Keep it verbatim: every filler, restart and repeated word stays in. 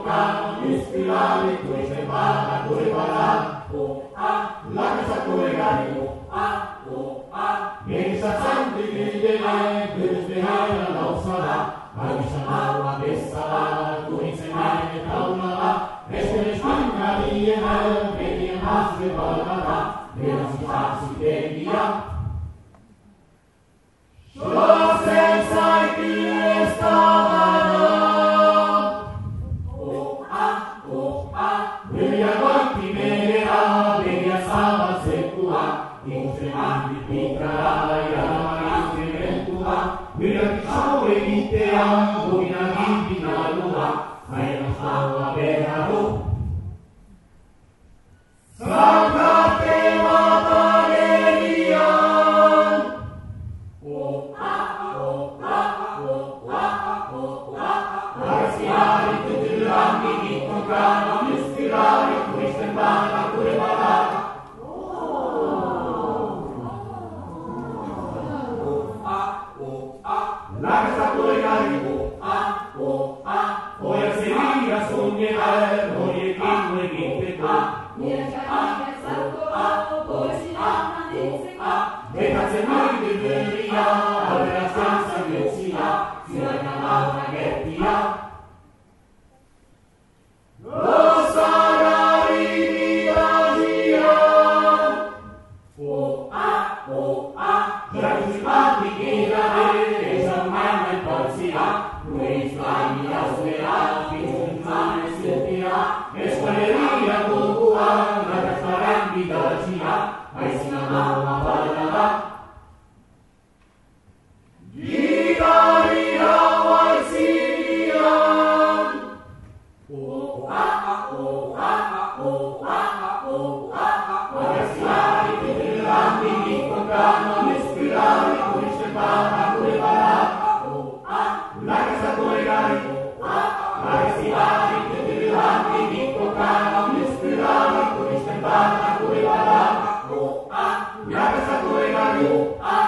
toccano gli spirali, tu se va, tu va, oh ah, la casa tu regali, oh ah, oh ah, e sa santi di delle, tu sveglia la sarà, ma mi sarà bessa, tu insegnare taula, e se ne spinga di e vedi a masche ballarà, e la si fa si via. Solo senza chi stavano, oh ah, oh ah, quelli avanti venerà, vedi a sala se tua, in tremanti piccarai, a in ventura, quelli a diciamo e di te amo, in aghibi na luna, fai la sua vera ru. Santa te mataleria, oh ah, oh ah, oh ah, oh ah, graziari tutti gli anni di toccano gli spirali, tu sembra pure ballare. La casa pure cari, oh ah, oh ah, poi a Sevilla sognerà, poi e chi vuoi che te fa. Mira che anche salto a, poi si ama di se fa. E cazzo noi di veria, aveva senza che sia, si va chiamata che pia. Lo sarà rimitasia, oh ah, oh ah, già tu si parli che la vede, lui slami a suera, finzane sentirà, e squaleria tua, la trasparenti dalla cia, ai si la parlerà. Gitaria vai sia, oh ah oh ah oh ah oh ah, graziari tutti gli anni di toccano le spirali, tu sembra pure ballare. La casa tu regali, la festivali, tutti gli anni di toccano gli spirali, tu mi sembra pure ballare, oh ah, la casa tu regali, oh ah.